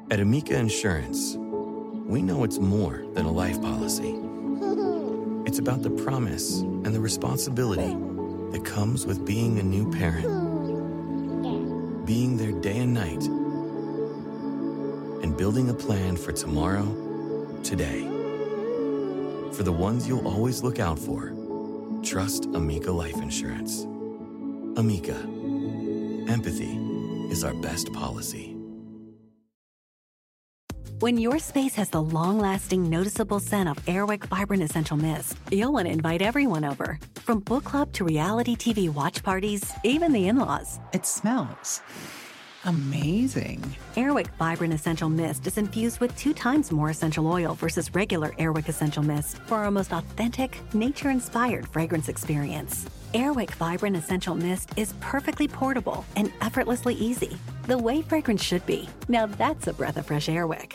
At Amica Insurance, we know it's more than a life policy. It's about the promise and the responsibility that comes with being a new parent. Being there day and night, and building a plan for tomorrow, today. For the ones you'll always look out for, trust Amica Life Insurance. Amica. Empathy is our best policy. When your space has the long-lasting, noticeable scent of Airwick Vibrant Essential Mist, you'll want to invite everyone over. From book club to reality TV watch parties, even the in-laws. It smells amazing. Airwick Vibrant Essential Mist is infused with 2 times more essential oil versus regular Airwick Essential Mist for our most authentic, nature-inspired fragrance experience. Airwick Vibrant Essential Mist is perfectly portable and effortlessly easy. The way fragrance should be. Now that's a breath of fresh Airwick.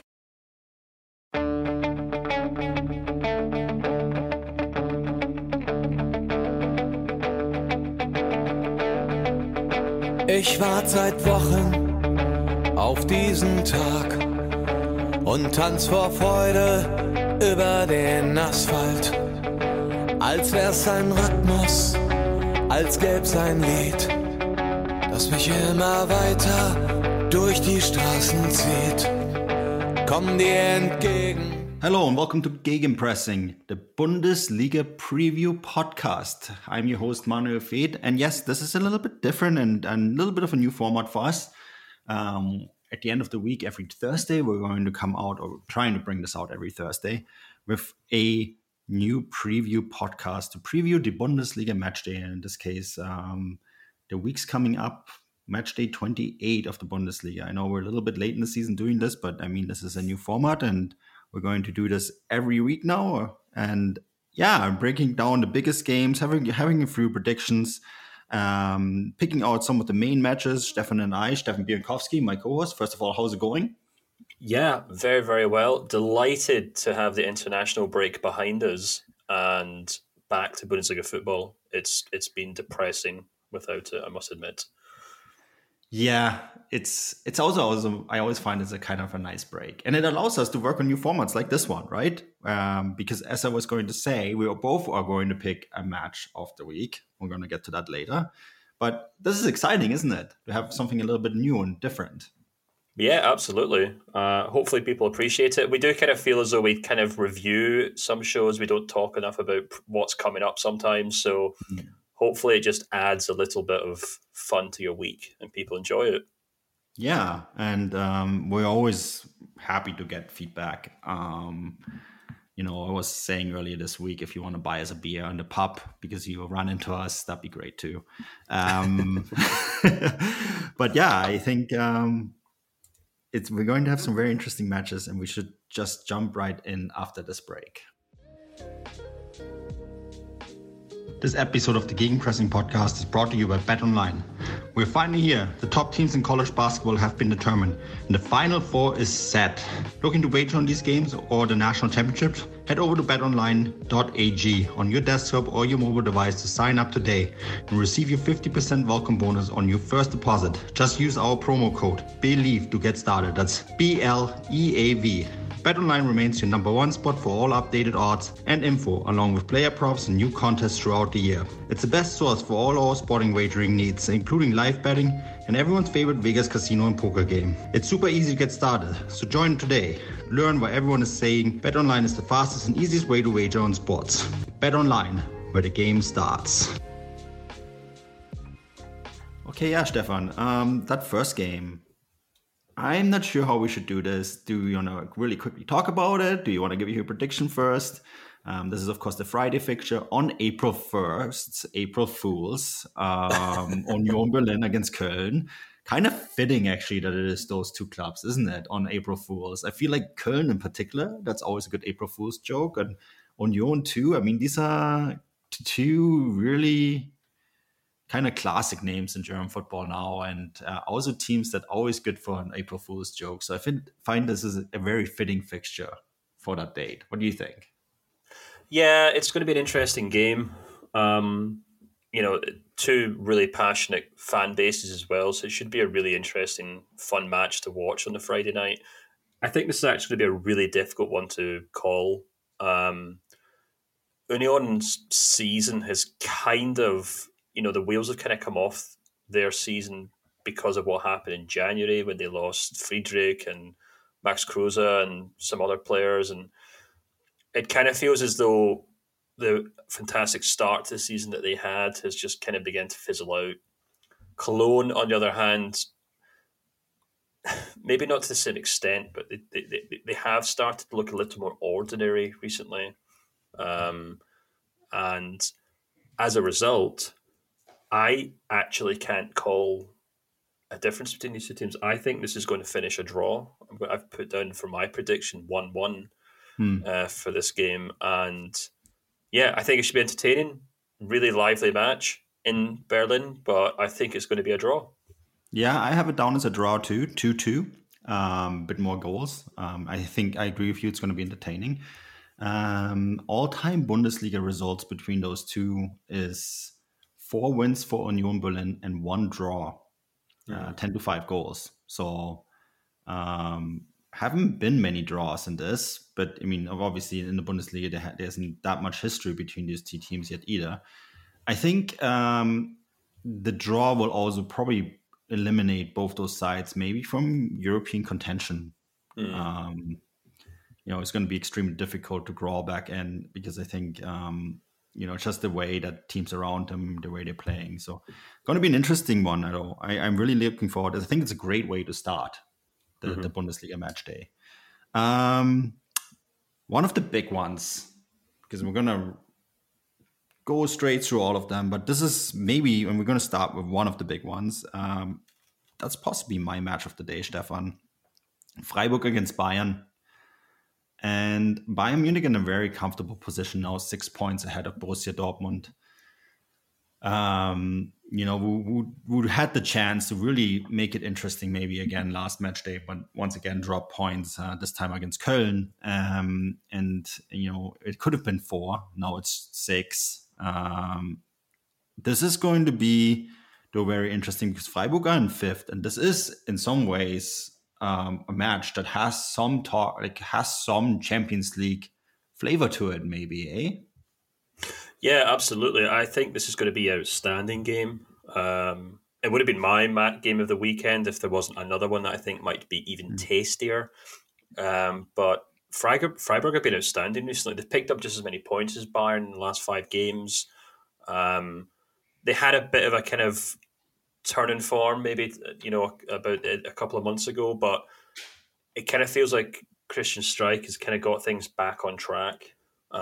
Ich warte seit Wochen auf diesen Tag und tanz vor Freude über den Asphalt. Als wär's ein Rhythmus, als gäb's ein Lied, das mich immer weiter durch die Straßen zieht. Komm dir entgegen. Hello and welcome to Gegenpressing, the Bundesliga preview podcast. I'm your host Manuel Feth, and yes, this is a little bit different and a little bit of a new format for us. At the end of the week, every Thursday, we're going to come out, or trying to bring this out every Thursday, with a new preview podcast to preview the Bundesliga matchday. And in this case, the week's coming up, matchday 28 of the Bundesliga. I know we're a little bit late in the season doing this, but I mean, this is a new format and we're going to do this every week now. And yeah, I'm breaking down the biggest games, having a few predictions, picking out some of the main matches. Stefan and I, Stefan Bienkowski, my co-host. First of all, how's it going? Yeah, very, very well. Delighted to have the international break behind us and back to Bundesliga football. It's been depressing without it, I must admit. Yeah, it's also I always find it's a kind of a nice break. And it allows us to work on new formats like this one, right? Because as I was going to say, we both are going to pick a match of the week. We're going to get to that later. But this is exciting, isn't it? To have something a little bit new and different. Yeah, absolutely. Hopefully people appreciate it. We do kind of feel as though we kind of review some shows. We don't talk enough about what's coming up sometimes. So hopefully it just adds a little bit of fun to your week and people enjoy it. Yeah, and we're always happy to get feedback. I was saying earlier this week, if you want to buy us a beer in the pub because you run into us, that'd be great too. But yeah, I think we're going to have some very interesting matches and we should just jump right in after this break. This episode of the Gegenpressing podcast is brought to you by BetOnline. We're finally here. The top teams in college basketball have been determined, and the Final Four is set. Looking to wager on these games or the national championships? Head over to betonline.ag on your desktop or your mobile device to sign up today and receive your 50% welcome bonus on your first deposit. Just use our promo code BELIEVE to get started. That's BLEAV. BetOnline remains your number one spot for all updated odds and info, along with player props and new contests throughout the year. It's the best source for all our sporting wagering needs, including live betting and everyone's favorite Vegas casino and poker game. It's super easy to get started, so join today. Learn why everyone is saying BetOnline is the fastest and easiest way to wager on sports. BetOnline, where the game starts. Okay, yeah, Stefan, that first game, I'm not sure how we should do this. Do you want to really quickly talk about it? Do you want to give you a prediction first? This is, of course, the Friday fixture on April 1st, April Fools, Union Berlin against Köln. Kind of fitting, actually, that it is those two clubs, isn't it, on April Fools? I feel like Köln in particular, that's always a good April Fools joke. And Union too. I mean, these are two really kind of classic names in German football now, and also teams that are always good for an April Fool's joke. So I find this is a very fitting fixture for that date. What do you think? Yeah, it's going to be an interesting game. Two really passionate fan bases as well, so it should be a really interesting, fun match to watch on the Friday night. I think this is actually going to be a really difficult one to call. Union's season has kind of, the wheels have kind of come off their season because of what happened in January when they lost Friedrich and Max Kruse and some other players. And it kind of feels as though the fantastic start to the season that they had has just kind of begun to fizzle out. Cologne, on the other hand, maybe not to the same extent, but they have started to look a little more ordinary recently. And as a result, I actually can't call a difference between these two teams. I think this is going to finish a draw. I've put down for my prediction 1-1 for this game. And yeah, I think it should be entertaining. Really lively match in Berlin, but I think it's going to be a draw. Yeah, I have it down as a draw too, 2-2, bit more goals. I think I agree with you. It's going to be entertaining. All-time Bundesliga results between those two is 4 wins for Union Berlin and 1 draw, 10-5 goals. So haven't been many draws in this, but I mean, obviously in the Bundesliga there isn't that much history between these two teams yet either. I think the draw will also probably eliminate both those sides maybe from European contention. It's going to be extremely difficult to crawl back in because I think, just the way that teams around them, the way they're playing. So going to be an interesting one. I'm really looking forward. I think it's a great way to start the Bundesliga match day. One of the big ones, because we're going to go straight through all of them, but this is maybe, and we're going to start with one of the big ones. That's possibly my match of the day, Stefan. Freiburg against Bayern. And Bayern Munich in a very comfortable position now, 6 points ahead of Borussia Dortmund. Who had the chance to really make it interesting maybe again last match day, but once again dropped points, this time against Köln. It could have been 4. Now it's 6. This is going to be very interesting because Freiburg are in 5th. And this is in some ways a match that has some talk, has some Champions League flavor to it, maybe, eh? Yeah, absolutely. I think this is going to be an outstanding game. It would have been my game of the weekend if there wasn't another one that I think might be even tastier. But Freiburg have been outstanding recently. They've picked up just as many points as Bayern in the last 5 games. They had a bit of a kind of turn in form maybe, about a couple of months ago, but it kind of feels like Christian Streich has kind of got things back on track.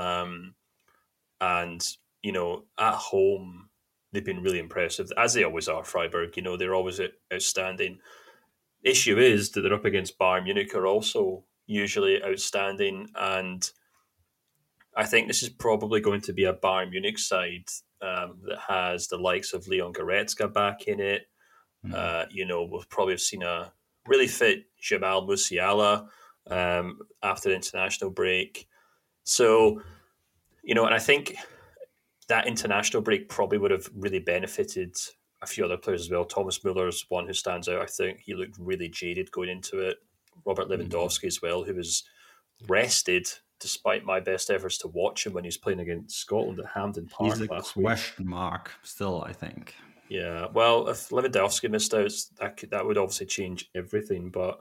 And, at home, they've been really impressive, as they always are, Freiburg. They're always outstanding. The issue is that they're up against Bayern Munich, are also usually outstanding. And I think this is probably going to be a Bayern Munich side that has the likes of Leon Goretzka back in it. We'll probably have seen a really fit Jamal Musiala after the international break. So, and I think that international break probably would have really benefited a few other players as well. Thomas Muller is one who stands out. I think he looked really jaded going into it. Robert Lewandowski as well, who was rested despite my best efforts to watch him when he was playing against Scotland at Hampden Park last week. He's a question mark still, I think. Yeah, well, if Lewandowski missed out, that would obviously change everything. But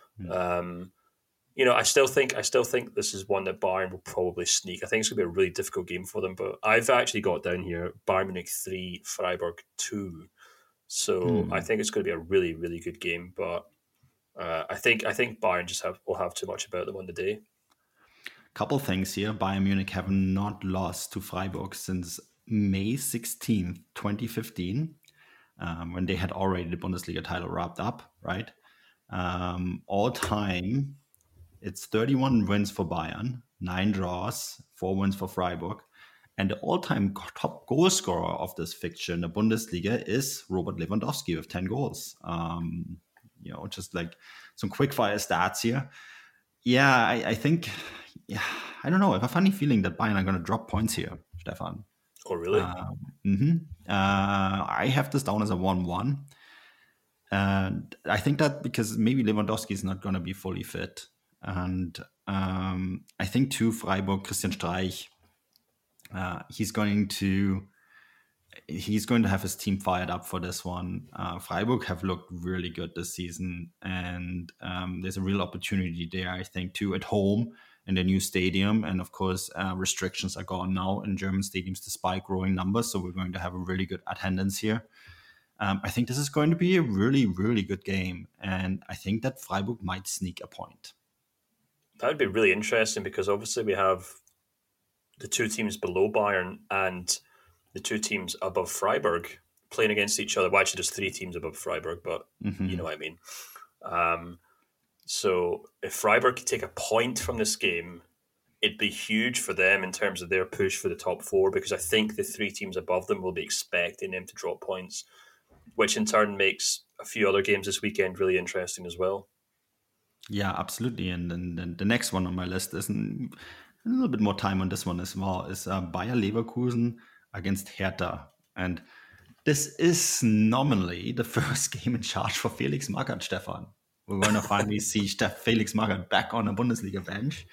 I still think this is one that Bayern will probably sneak. I think it's going to be a really difficult game for them. But I've actually got down here Bayern Munich 3, Freiburg 2. So I think it's going to be a really, really good game. But I think Bayern will have too much about them on the day. Couple things here. Bayern Munich have not lost to Freiburg since May 16th, 2015, when they had already the Bundesliga title wrapped up, right? All time, it's 31 wins for Bayern, 9 draws, 4 wins for Freiburg. And the all-time top goal scorer of this fixture in the Bundesliga is Robert Lewandowski with 10 goals. Just like some quick-fire stats here. Yeah, I think... Yeah, I don't know. I have a funny feeling that Bayern are going to drop points here, Stefan. Oh, really? I have this down as a 1-1. And I think that because maybe Lewandowski is not going to be fully fit. And I think too, Freiburg, Christian Streich, he's going to have his team fired up for this one. Freiburg have looked really good this season, and there's a real opportunity there, I think, too, at home in the new stadium. And of course, restrictions are gone now in German stadiums despite growing numbers, so we're going to have a really good attendance here. I think this is going to be a really, really good game, and I think that Freiburg might sneak a point. That would be really interesting because obviously we have the two teams below Bayern and the two teams above Freiburg playing against each other. Well, actually, there's three teams above Freiburg, but you know what I mean. So if Freiburg could take a point from this game, it'd be huge for them in terms of their push for the top four, because I think the three teams above them will be expecting them to drop points, which in turn makes a few other games this weekend really interesting as well. Yeah, absolutely. And then the next one on my list is a little bit more time on this one as well, is Bayer Leverkusen against Hertha. And this is nominally the first game in charge for Felix Magath, Stefan. We're going to finally see Felix Magath back on a Bundesliga bench.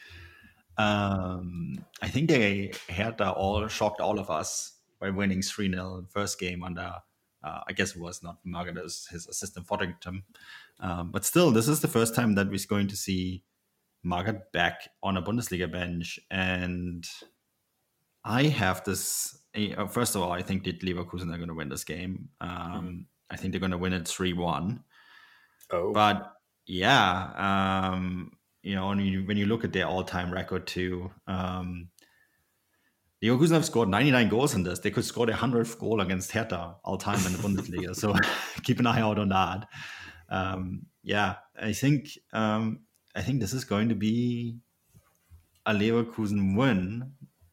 I think Hertha all shocked all of us by winning 3-0 first game under, I guess it was not Magath, it was his assistant Fotheringham. But still, this is the first time that we're going to see Magath back on a Bundesliga bench. And I have this, first of all, I think that Leverkusen are going to win this game. I think they're going to win it 3-1. Oh. But yeah, when you look at their all-time record too, Leverkusen have scored 99 goals in this. They could score their 100th goal against Hertha all-time in the Bundesliga. So keep an eye out on that. I think this is going to be a Leverkusen win,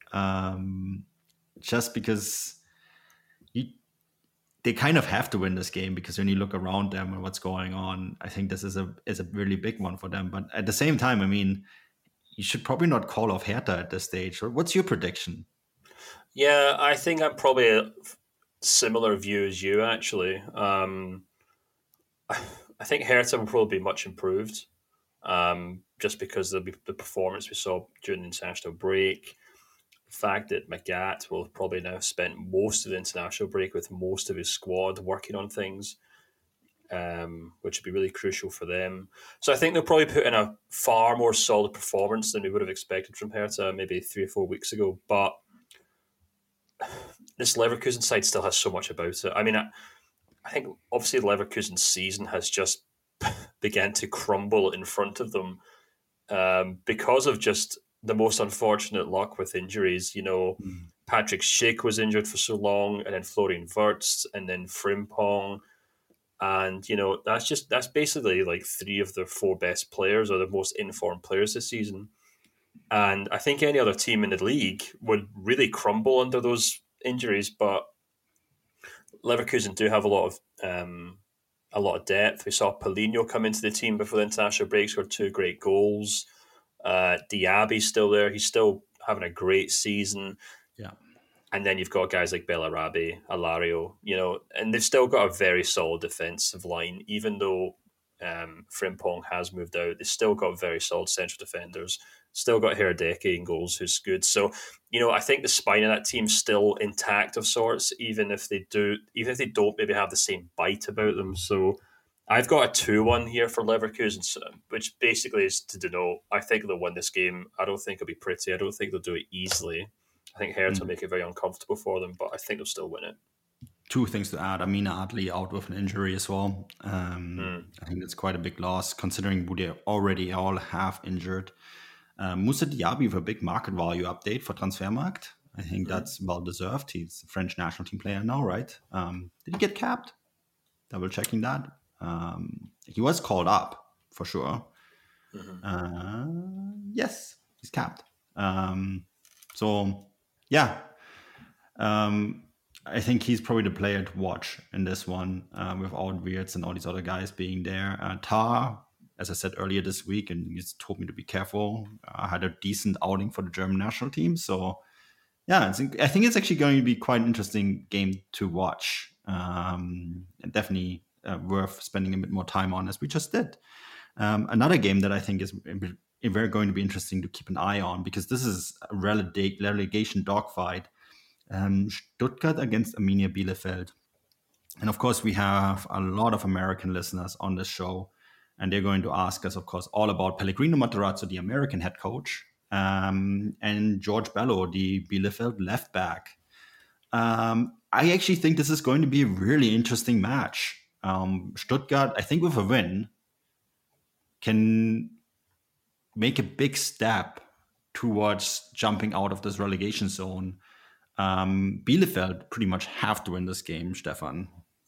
just because they kind of have to win this game, because when you look around them and what's going on, I think this is a really big one for them. But at the same time, I mean, you should probably not call off Hertha at this stage. What's your prediction? Yeah, I think I'm probably a similar view as you, actually. I think Hertha will probably be much improved, just because of the performance we saw during the international break. The fact that Magath will probably now have spent most of the international break with most of his squad working on things, which would be really crucial for them. So I think they'll probably put in a far more solid performance than we would have expected from Hertha maybe 3 or 4 weeks ago. But this Leverkusen side still has so much about it. I mean, I think obviously Leverkusen's season has just began to crumble in front of them because of just the most unfortunate luck with injuries. Patrick Schick was injured for so long, and then Florian Wirtz, and then Frimpong. And, that's basically like 3 of the 4 best players or the most informed players this season. And I think any other team in the league would really crumble under those injuries, but Leverkusen do have a lot of depth. We saw Paulinho come into the team before the international break, scored 2 great goals. Diaby's still there. He's still having a great season. Yeah. And then you've got guys like Bellarabi, Alario, and they've still got a very solid defensive line. Even though Frimpong has moved out, they've still got very solid central defenders. Still got Herdecke in goals, who's good. So, I think the spine of that team's still intact of sorts, even if they don't maybe have the same bite about them. So I've got a 2-1 here for Leverkusen, which basically is to denote I think they'll win this game. I don't think it'll be pretty. I don't think they'll do it easily. I think Hertha will make it very uncomfortable for them, but I think they'll still win it. 2 things to add. Amina Adli out with an injury as well. I think that's quite a big loss, considering who they already all have injured. Moussa Diaby with a big market value update for Transfermarkt. I think that's well deserved. He's a French national team player now, right? Did he get capped? Double checking that. He was called up for sure. Yes, he's capped. I think he's probably the player to watch in this one, without Wirtz and all these other guys being there. Tar, as I said earlier this week, and he's told me to be careful, had a decent outing for the German national team. So, yeah, I think it's actually going to be quite an interesting game to watch. And definitely worth spending a bit more time on, as we just did. Another game that I think is very going to be interesting to keep an eye on, because this is a relegation dogfight. Stuttgart against Arminia Bielefeld. And of course, we have a lot of American listeners on this show, and they're going to ask us, of course, all about Pellegrino Matarazzo, the American head coach, and George Bello, the Bielefeld left back. I actually think this is going to be a really interesting match. Stuttgart, I think with a win, can make a big step towards jumping out of this relegation zone. Bielefeld pretty much have to win this game, Stefan.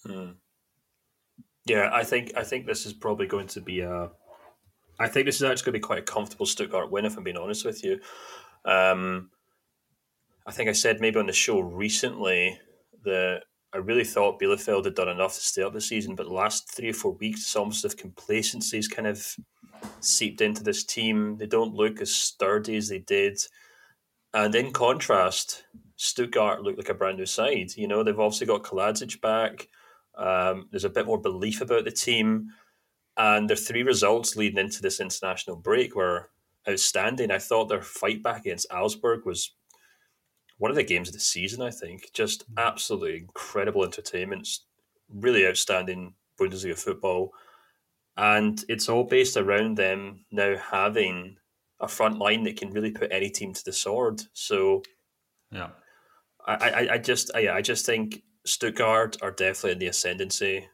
Yeah, I think this is probably going to be I think this is actually going to be quite a comfortable Stuttgart win, if I'm being honest with you. I think I said maybe on the show recently that I really thought Bielefeld had done enough to stay up the season, but the last 3 or 4 weeks, it's almost as complacency's kind of seeped into this team. They don't look as sturdy as they did. And in contrast, Stuttgart look like a brand new side. You know, they've obviously got Kaladzic back. There's a bit more belief about the team. And their 3 results leading into this international break were outstanding. I thought their fight back against Augsburg was one of the games of the season, I think. Just absolutely incredible entertainment. Really outstanding Bundesliga football. And it's all based around them now having a front line that can really put any team to the sword. So, yeah, I just think Stuttgart are definitely in the ascendancy.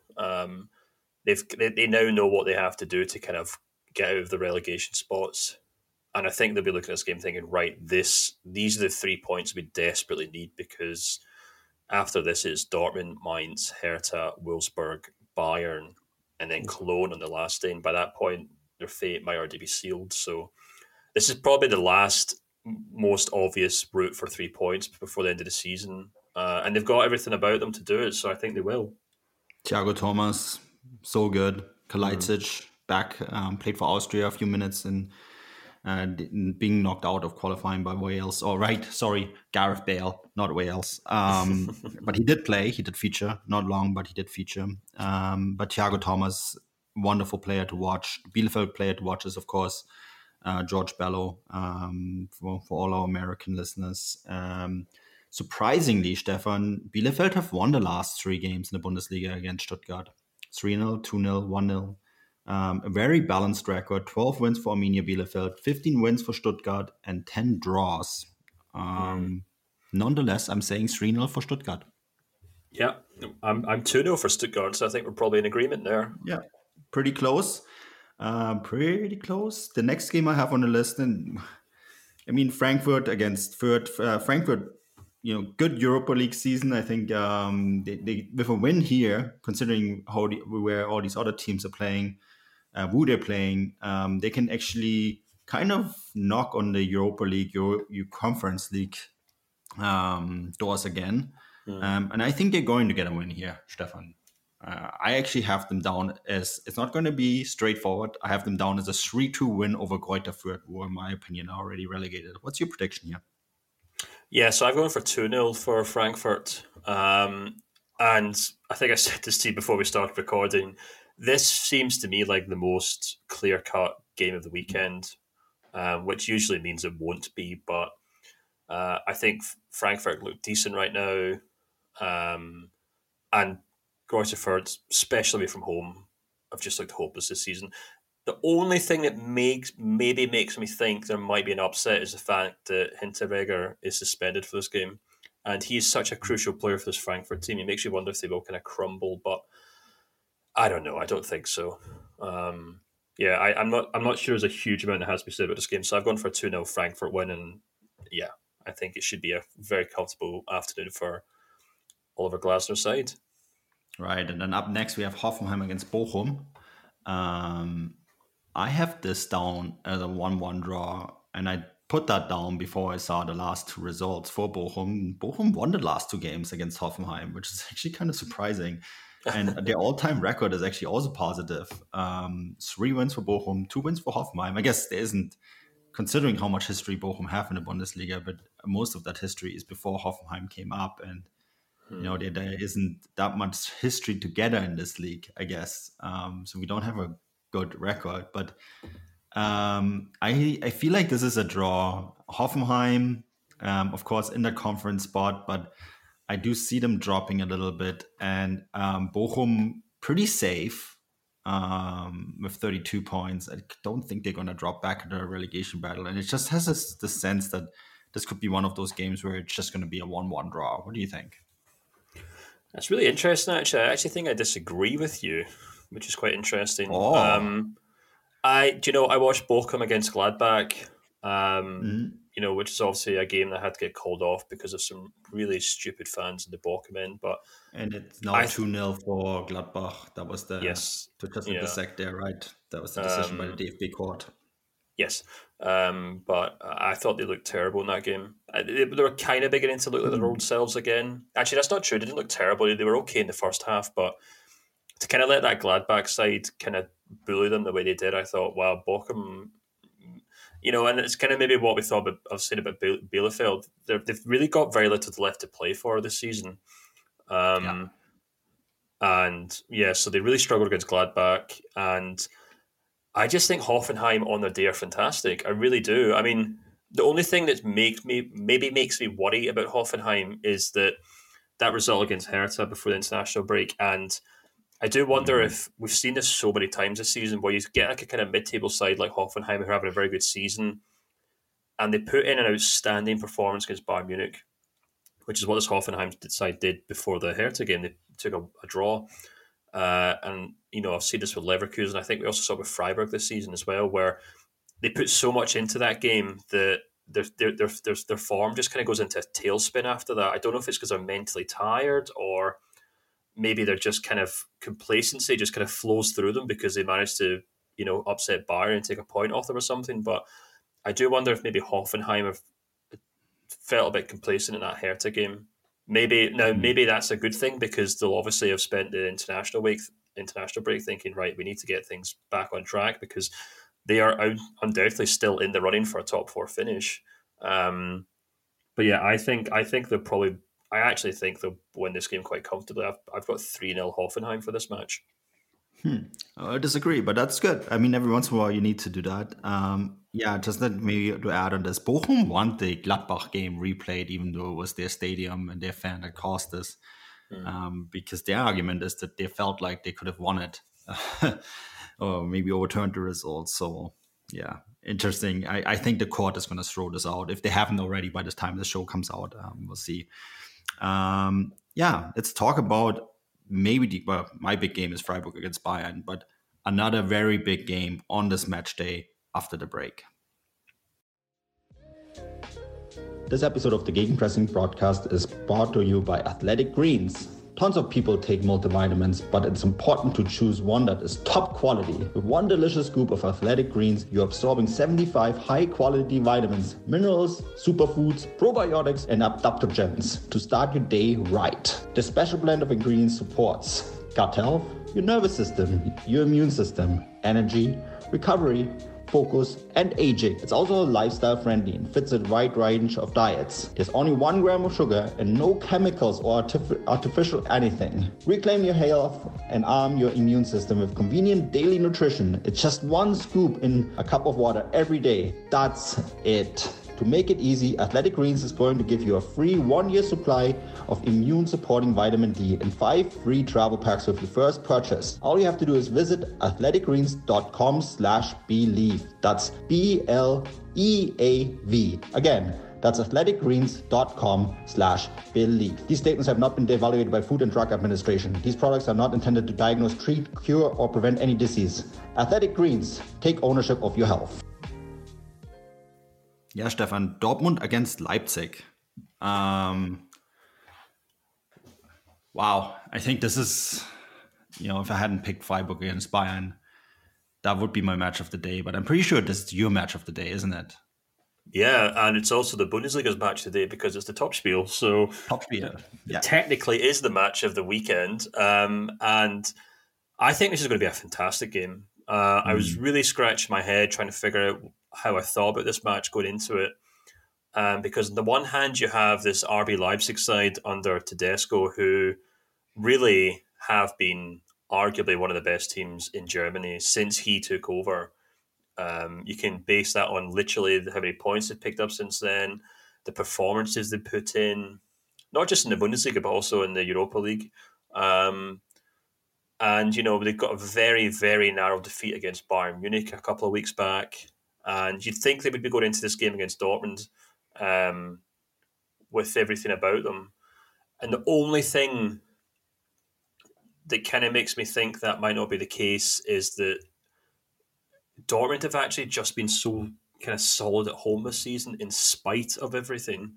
They now know what they have to do to kind of get out of the relegation spots, and I think they'll be looking at this game thinking, right, these are the 3 points we desperately need, because after this is Dortmund, Mainz, Hertha, Wolfsburg, Bayern, and then Cologne on the last day. And by that point, their fate might already be sealed. So this is probably the last, most obvious route for 3 points before the end of the season. And they've got everything about them to do it, so I think they will. Thiago Thomas, so good. Kaladzic back, played for Austria a few minutes and being knocked out of qualifying by Wales. Gareth Bale, not Wales. But he did play, he did feature, not long, but he did feature. But Thiago Thomas, wonderful player to watch. Bielefeld player to watch is, of course, George Bello, for all our American listeners. Surprisingly, Stefan, Bielefeld have won the last 3 games in the Bundesliga against Stuttgart. 3-0, 2-0, 1-0. A very balanced record. 12 wins for Arminia Bielefeld, 15 wins for Stuttgart, and 10 draws. Nonetheless, I'm saying 3-0 for Stuttgart. Yeah, I'm 2-0 for Stuttgart, so I think we're probably in agreement there. Yeah, pretty close. Pretty close. The next game I have on the list, and I mean, Frankfurt against Fürth. Frankfurt, good Europa League season. I think they with a win here, considering where all these other teams are playing, who they're playing, they can actually kind of knock on the Europa League, your Conference League doors again. And I think they're going to get a win here, Stefan. I actually have them down as, it's not going to be straightforward. I have them down as a 3-2 win over Greuther Fürth, who in my opinion are already relegated. What's your prediction here? Yeah, so I'm going for 2-0 for Frankfurt. And I think I said this to you before we started recording. This seems to me like the most clear-cut game of the weekend, which usually means it won't be. But I think Frankfurt look decent right now. And Greuther Fürth, especially from home, I've just looked hopeless this season. The only thing that maybe makes me think there might be an upset is the fact that Hinteregger is suspended for this game, and he's such a crucial player for this Frankfurt team. It makes you wonder if they will kind of crumble, but I don't know. I don't think so. I'm not sure there's a huge amount that has to be said about this game, so I've gone for a 2-0 Frankfurt win, and yeah, I think it should be a very comfortable afternoon for Oliver Glasner's side. Right, and then up next we have Hoffenheim against Bochum. I have this down as a 1-1 draw, and I put that down before I saw the last 2 results for Bochum. Bochum won the last 2 games against Hoffenheim, which is actually kind of surprising. And their all-time record is actually also positive. 3 wins for Bochum, 2 wins for Hoffenheim. I guess there isn't, considering how much history Bochum have in the Bundesliga, but most of that history is before Hoffenheim came up, and there isn't that much history together in this league, I guess. So we don't have a good record, but I feel like this is a draw. Hoffenheim, of course, in the conference spot, but I do see them dropping a little bit. And Bochum, pretty safe with 32 points. I don't think they're going to drop back into a relegation battle. And it just has the sense that this could be one of those games where it's just going to be a 1-1 draw. What do you think? That's really interesting, actually. I actually think I disagree with you, which is quite interesting. Oh. I watched Bochum against Gladbach, which is obviously a game that had to get called off because of some really stupid fans in the Bochum end. And it's now 2-0 for Gladbach. That was the the sack there, right? That was the decision by the DFB court. Yes, but I thought they looked terrible in that game. They were kind of beginning to look like their old selves again. Actually, that's not true. They didn't look terrible. They were okay in the first half, but to kind of let that Gladbach side kind of bully them the way they did, I thought, wow, Bochum, and it's kind of maybe what we thought I've said about Bielefeld. They've really got very little left to play for this season. So they really struggled against Gladbach, and I just think Hoffenheim on their day are fantastic. I really do. I mean, the only thing that makes me worry about Hoffenheim is that result against Hertha before the international break. And I do wonder if we've seen this so many times this season where you get like a kind of mid-table side like Hoffenheim who are having a very good season and they put in an outstanding performance against Bayern Munich, which is what this Hoffenheim side did before the Hertha game. They took a draw. And I've seen this with Leverkusen. I think we also saw it with Freiburg this season as well, where they put so much into that game that their form just kind of goes into a tailspin after that. I don't know if it's because they're mentally tired or maybe they're just kind of complacency just kind of flows through them because they managed to upset Bayern and take a point off them or something. But I do wonder if maybe Hoffenheim have felt a bit complacent in that Hertha game. Maybe that's a good thing because they'll obviously have spent the international break thinking, right, we need to get things back on track because they are undoubtedly still in the running for a top 4 finish. But yeah, I actually think they'll win this game quite comfortably. I've got 3-0 Hoffenheim for this match. I disagree, but that's good. I mean, every once in a while you need to do that. Just maybe to add on this, Bochum won the Gladbach game replayed, even though it was their stadium and their fan that caused this, because their argument is that they felt like they could have won it, or maybe overturned the results. So, yeah, interesting. I think the court is going to throw this out if they haven't already by the time the show comes out. We'll see. Let's talk about. Maybe my big game is Freiburg against Bayern, but another very big game on this match day after the break. This episode of the Gegenpressing broadcast is brought to you by Athletic Greens. Tons of people take multivitamins, but it's important to choose one that is top quality. With one delicious scoop of Athletic Greens, you're absorbing 75 high-quality vitamins, minerals, superfoods, probiotics, and adaptogens to start your day right. The special blend of ingredients supports gut health, your nervous system, your immune system, energy, recovery, focus, and aging. It's also lifestyle friendly and fits a wide range of diets. There's only 1 gram of sugar and no chemicals or artificial anything. Reclaim your health and arm your immune system with convenient daily nutrition. It's just 1 scoop in a cup of water every day. That's it. To make it easy, Athletic Greens is going to give you a free 1-year supply of immune-supporting vitamin D and 5 free travel packs with your first purchase. All you have to do is visit athleticgreens.com/believe. That's BLEAV. Again, that's athleticgreens.com/believe. These statements have not been evaluated by Food and Drug Administration. These products are not intended to diagnose, treat, cure, or prevent any disease. Athletic Greens, take ownership of your health. Yeah, Stefan, Dortmund against Leipzig. Wow, I think this is, if I hadn't picked Freiburg against Bayern, that would be my match of the day. But I'm pretty sure this is your match of the day, isn't it? Yeah, and it's also the Bundesliga's match today because it's the Topspiel. So Topspiel, yeah. Technically is the match of the weekend. And I think this is going to be a fantastic game. I was really scratching my head trying to figure out how I thought about this match going into it. Because on the one hand, you have this RB Leipzig side under Tedesco who really have been arguably one of the best teams in Germany since he took over. You can base that on literally how many points they've picked up since then, the performances they put in, not just in the Bundesliga, but also in the Europa League. And, they've got a very, very narrow defeat against Bayern Munich a couple of weeks back. And you'd think they would be going into this game against Dortmund with everything about them. And the only thing that kind of makes me think that might not be the case is that Dortmund have actually just been so kind of solid at home this season in spite of everything.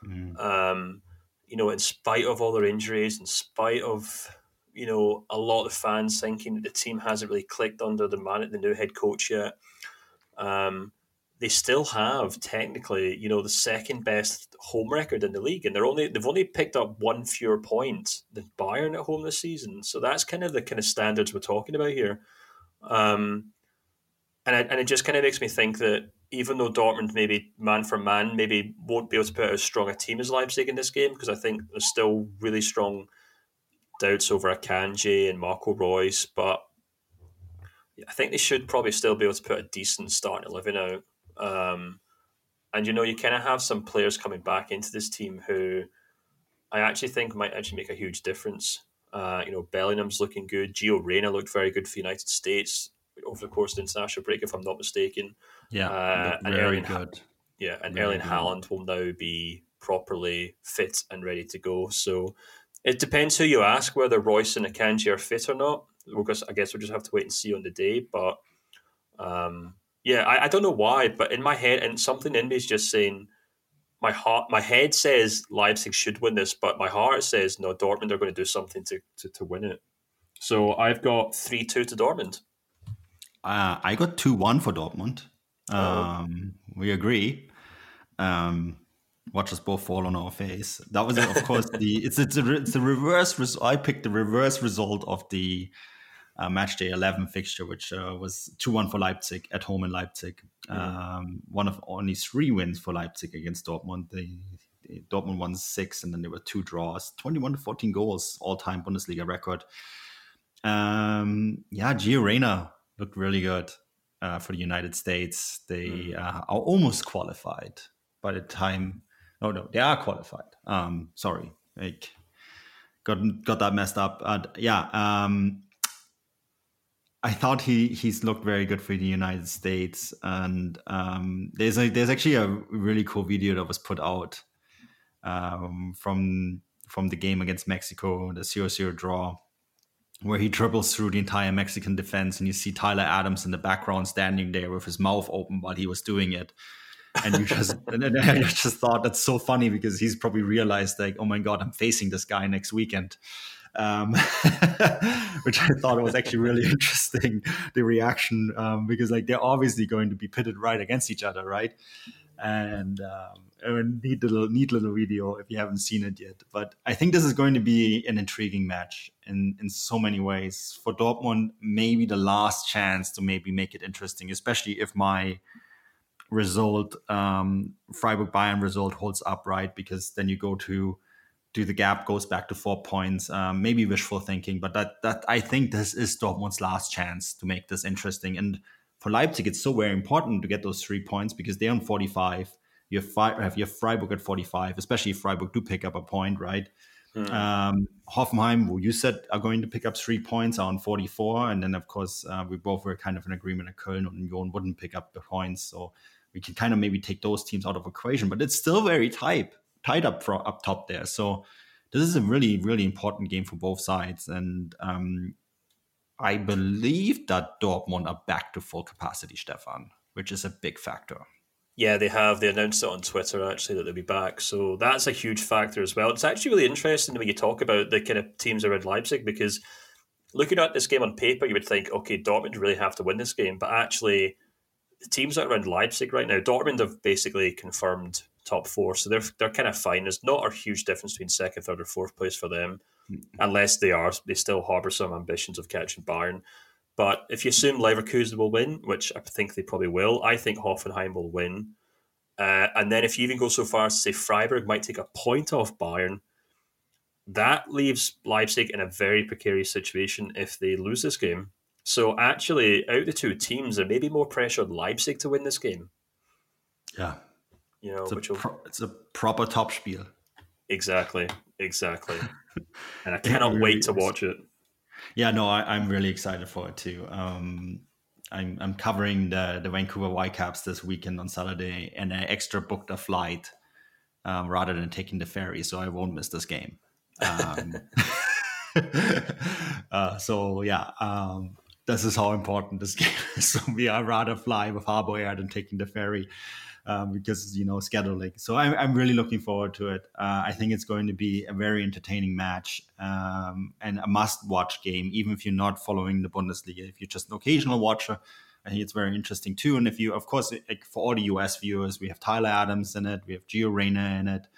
In spite of all their injuries, in spite of, a lot of fans thinking that the team hasn't really clicked under the new head coach yet. They still have technically, the second best home record in the league, and they've only picked up one fewer point than Bayern at home this season. So that's kind of the kind of standards we're talking about here. And it just kind of makes me think that even though Dortmund maybe man for man maybe won't be able to put out as strong a team as Leipzig in this game, because I think there's still really strong doubts over Akanji and Marco Reus, but I think they should probably still be able to put a decent starting 11 out. And you kind of have some players coming back into this team who I actually think might actually make a huge difference. Bellingham's looking good. Gio Reyna looked very good for the United States over the course of the international break, if I'm not mistaken. Yeah, very good. Yeah, and Erling Haaland will now be properly fit and ready to go. So it depends who you ask whether Reus and Akanji are fit or not. Because I guess we'll just have to wait and see on the day. But I don't know why, but in my head, and something in me is just saying, my head says Leipzig should win this, but my heart says no, Dortmund are going to do something to win it. So I've got 3-2 to Dortmund. I got 2-1 for Dortmund. We agree. Watch us both fall on our face. That was, of course, it's the reverse. I picked the reverse result of the match day 11 fixture, which was 2-1 for Leipzig at home in Leipzig. One of only 3 wins for Leipzig against Dortmund. Dortmund won 6, and then there were 2 draws. 21-14 goals, all-time Bundesliga record. Gio Reyna looked really good for the United States. They are almost qualified by the time. No, they are qualified. Sorry, got that messed up. I thought he's looked very good for the United States, and there's actually a really cool video that was put out from the game against Mexico, the 0-0 draw, where he dribbles through the entire Mexican defense, and you see Tyler Adams in the background standing there with his mouth open while he was doing it. And I just thought that's so funny, because he's probably realized, like, oh my God, I'm facing this guy next weekend. Which I thought was actually really interesting, the reaction, because like they're obviously going to be pitted right against each other, right? And neat little video if you haven't seen it yet. But I think this is going to be an intriguing match in so many ways. For Dortmund, maybe the last chance to maybe make it interesting, especially if my result, Freiburg-Bayern result, holds up, right? Because then you go to the gap goes back to 4 points. Maybe wishful thinking, but that I think this is Dortmund's last chance to make this interesting. And for Leipzig, it's so very important to get those 3 points, because they're on 45. You have Freiburg at 45, especially if Freiburg do pick up a point, right? Hoffenheim, who you said are going to pick up 3 points, are on 44. And then, of course, we both were kind of in agreement that Köln and Union wouldn't pick up the points. So we can kind of maybe take those teams out of equation. But it's still very tight up top there. So this is a really, really important game for both sides. And I believe that Dortmund are back to full capacity, Stefan, which is a big factor. Yeah, they have. They announced it on Twitter, actually, that they'll be back. So that's a huge factor as well. It's actually really interesting when you talk about the kind of teams around Leipzig, because looking at this game on paper, you would think, okay, Dortmund really have to win this game. But actually, the teams that are around Leipzig right now, Dortmund have basically confirmed top 4. So they're kind of fine. There's not a huge difference between 2nd, 3rd, or 4th place for them, unless they still harbour some ambitions of catching Bayern. But if you assume Leverkusen will win, which I think they probably will, I think Hoffenheim will win. And then if you even go so far as to say Freiburg might take a point off Bayern, that leaves Leipzig in a very precarious situation if they lose this game. So actually, out of the two teams, there may be more pressure on Leipzig to win this game. Yeah. It's a proper top spiel. Exactly. And I cannot wait to watch it. Yeah, no, I'm really excited for it too. I'm covering the Vancouver Whitecaps this weekend on Saturday, and I extra booked a flight rather than taking the ferry, so I won't miss this game. This is how important this game is. So I'd rather fly with Harbour Air than taking the ferry. Because scheduling. So I'm really looking forward to it. I think it's going to be a very entertaining match and a must-watch game, even if you're not following the Bundesliga. If you're just an occasional watcher, I think it's very interesting too. And if you, of course, like for all the US viewers, we have Tyler Adams in it, we have Gio Reyna in it.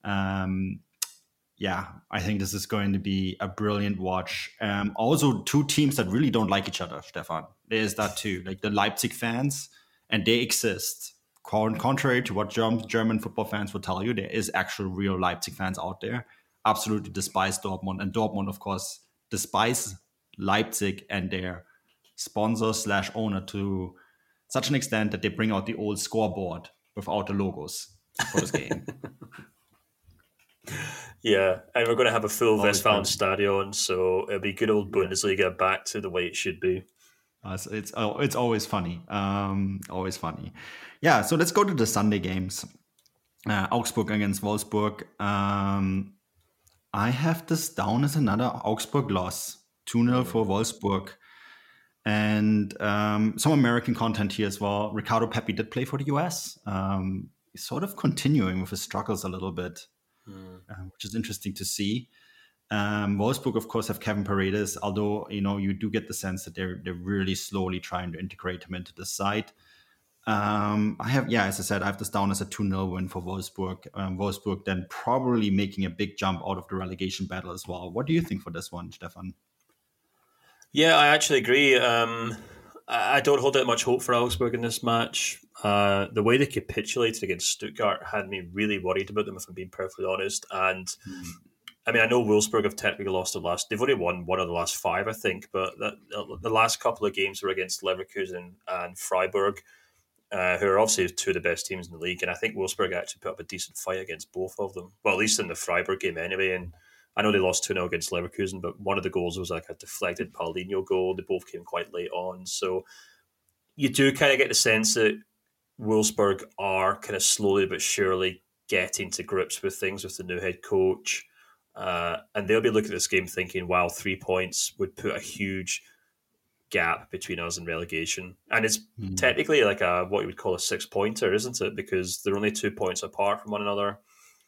I think this is going to be a brilliant watch. Also, two teams that really don't like each other, Stefan. There's that too, like the Leipzig fans, and they exist. Contrary to what German football fans will tell you, there is actual real Leipzig fans out there. Absolutely despise Dortmund. And Dortmund, of course, despise Leipzig and their sponsor/owner to such an extent that they bring out the old scoreboard without the logos for this game. Yeah, and we're going to have a full Westfalenstadion, so it'll be good old Bundesliga back to the way it should be. It's always funny. Always funny. Yeah, so let's go to the Sunday games. Augsburg against Wolfsburg. I have this down as another Augsburg loss. 2-0 for Wolfsburg. And some American content here as well. Ricardo Pepi did play for the US. He's sort of continuing with his struggles a little bit, which is interesting to see. Wolfsburg, of course, have Kevin Paredes, although, you do get the sense that they're really slowly trying to integrate him into the side. As I said, I have this down as a 2-0 win for Wolfsburg. Wolfsburg then probably making a big jump out of the relegation battle as well. What do you think for this one, Stefan? Yeah, I actually agree. I don't hold out much hope for Augsburg in this match. The way they capitulated against Stuttgart had me really worried about them, if I'm being perfectly honest. And I mean, I know Wolfsburg have technically lost they've only won one of the last 5, I think, but the last couple of games were against Leverkusen and Freiburg, who are obviously two of the best teams in the league. And I think Wolfsburg actually put up a decent fight against both of them. Well, at least in the Freiburg game anyway. And I know they lost 2-0 against Leverkusen, but one of the goals was like a deflected Paulinho goal. They both came quite late on. So you do kind of get the sense that Wolfsburg are kind of slowly but surely getting to grips with things with the new head coach. And they'll be looking at this game thinking, wow, 3 points would put a huge gap between us and relegation. And it's technically like what you would call a 6-pointer, isn't it? Because they're only 2 points apart from one another.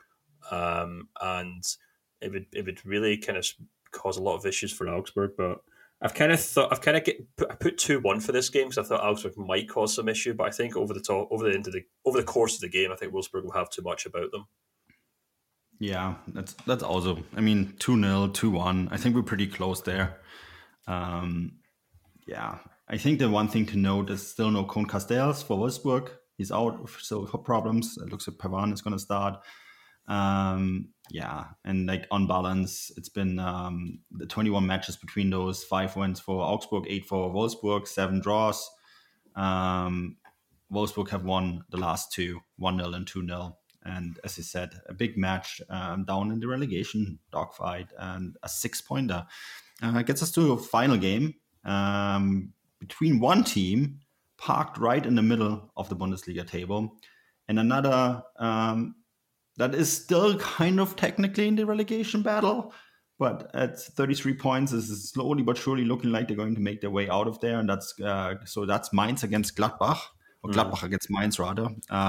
And it would really kind of cause a lot of issues for Augsburg. But I put 2-1 for this game because I thought Augsburg might cause some issue. But I think over the course of the game, I think Wolfsburg will have too much about them. Yeah, that's also, 2-0, 2-1. I think we're pretty close there. I think the one thing to note is still no Koen Castells for Wolfsburg. He's out with silver problems. It looks like Pavan is going to start. And like on balance, it's been the 21 matches between those, 5 wins for Augsburg, 8 for Wolfsburg, 7 draws. Wolfsburg have won the last 2, 1-0 and 2-0. And as you said, a big match down in the relegation dogfight and a 6-pointer. Gets us to a final game between one team parked right in the middle of the Bundesliga table and another that is still kind of technically in the relegation battle, but at 33 points is slowly but surely looking like they're going to make their way out of there. And that's Mainz against Gladbach, or Gladbach against Mainz rather.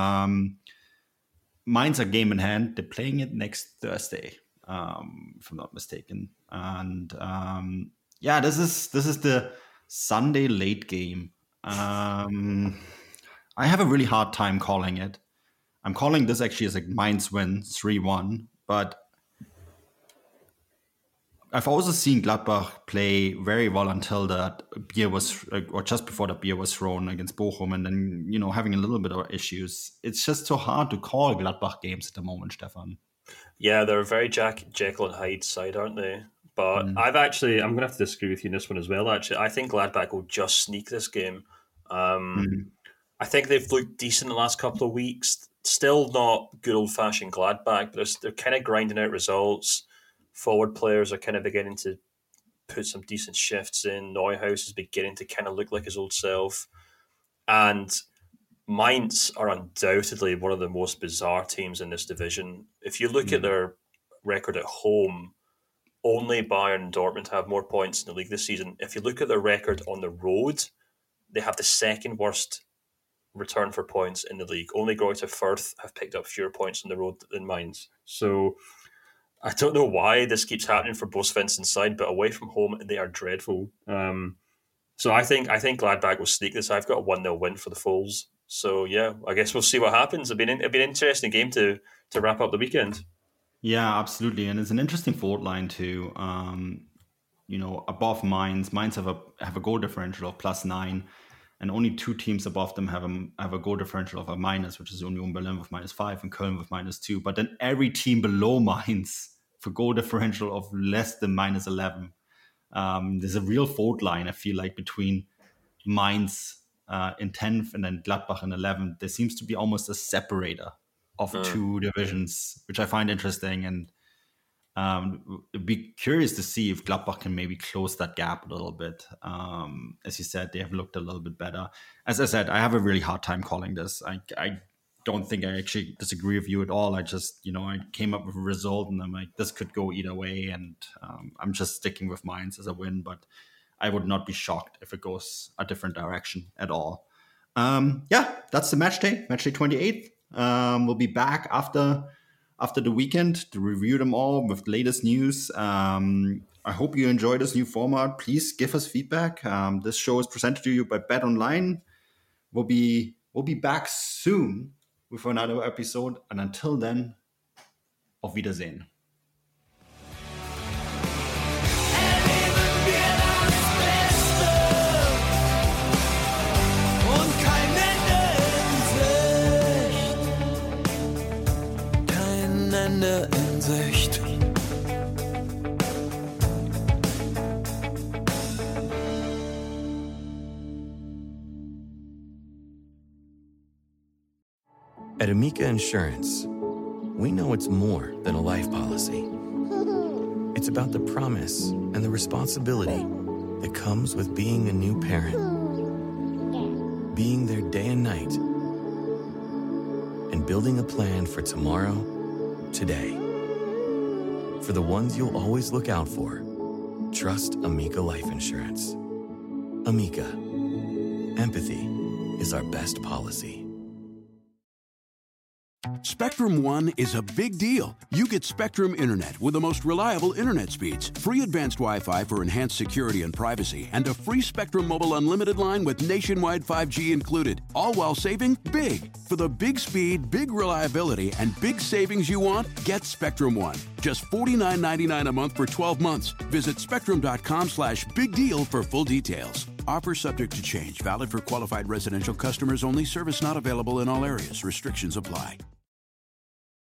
Mainz are game in hand. They're playing it next Thursday, if I'm not mistaken. And this is the Sunday late game. I have a really hard time calling it. I'm calling this actually as a Mainz win, 3-1. But I've also seen Gladbach play very well until that beer was, or just before that beer was thrown against Bochum, and then, having a little bit of issues. It's just so hard to call Gladbach games at the moment, Stefan. Yeah, they're a very Jekyll and Hyde side, aren't they? But I'm going to have to disagree with you in this one as well, actually. I think Gladbach will just sneak this game. I think they've looked decent the last couple of weeks. Still not good old-fashioned Gladbach, but they're kind of grinding out results. Forward players are kind of beginning to put some decent shifts in. Neuhaus is beginning to kind of look like his old self. And Mainz are undoubtedly one of the most bizarre teams in this division. If you look at their record at home, only Bayern and Dortmund have more points in the league this season. If you look at their record on the road, they have the second worst return for points in the league. Only Greuther Fürth have picked up fewer points on the road than Mainz. So I don't know why this keeps happening for Bo Svensson's side, but away from home, they are dreadful. So I think Gladbach will sneak this. I've got a 1-0 win for the Foles. So yeah, I guess we'll see what happens. It'll be an interesting game to wrap up the weekend. Yeah, absolutely, and it's an interesting forward line too. Above Mainz have a goal differential of +9, and only two teams above them have a goal differential of a minus, which is Union Berlin with -5 and Köln with -2. But then every team below Mainz for goal differential of less than -11. There's a real fault line, I feel like, between Mainz in 10th and then Gladbach in 11th. There seems to be almost a separator of two divisions, which I find interesting. And it'd be curious to see if Gladbach can maybe close that gap a little bit. As you said, they have looked a little bit better. As I said, I have a really hard time calling this. I don't think I actually disagree with you at all. I just, I came up with a result and I'm like, this could go either way. And I'm just sticking with Mainz as a win, but I would not be shocked if it goes a different direction at all. That's the match day 28th. We'll be back after the weekend to review them all with the latest news. I hope you enjoy this new format. Please give us feedback. This show is presented to you by BetOnline. We'll be back soon with another episode. And until then, auf Wiedersehen. In Sicht. At Amica Insurance, we know it's more than a life policy. It's about the promise and the responsibility that comes with being a new parent. Being there day and night. And building a plan for tomorrow, today. For the ones you'll always look out for, trust Amica Life Insurance. Amica. Empathy is our best policy. Spectrum One is a big deal. You get Spectrum Internet with the most reliable internet speeds, free advanced Wi-Fi for enhanced security and privacy, and a free Spectrum Mobile Unlimited line with nationwide 5G included, all while saving big. For the big speed, big reliability, and big savings you want, get Spectrum One. Just $49.99 a month for 12 months. Visit spectrum.com/big deal for full details. Offer subject to change. Valid for qualified residential customers only. Service not available in all areas. Restrictions apply.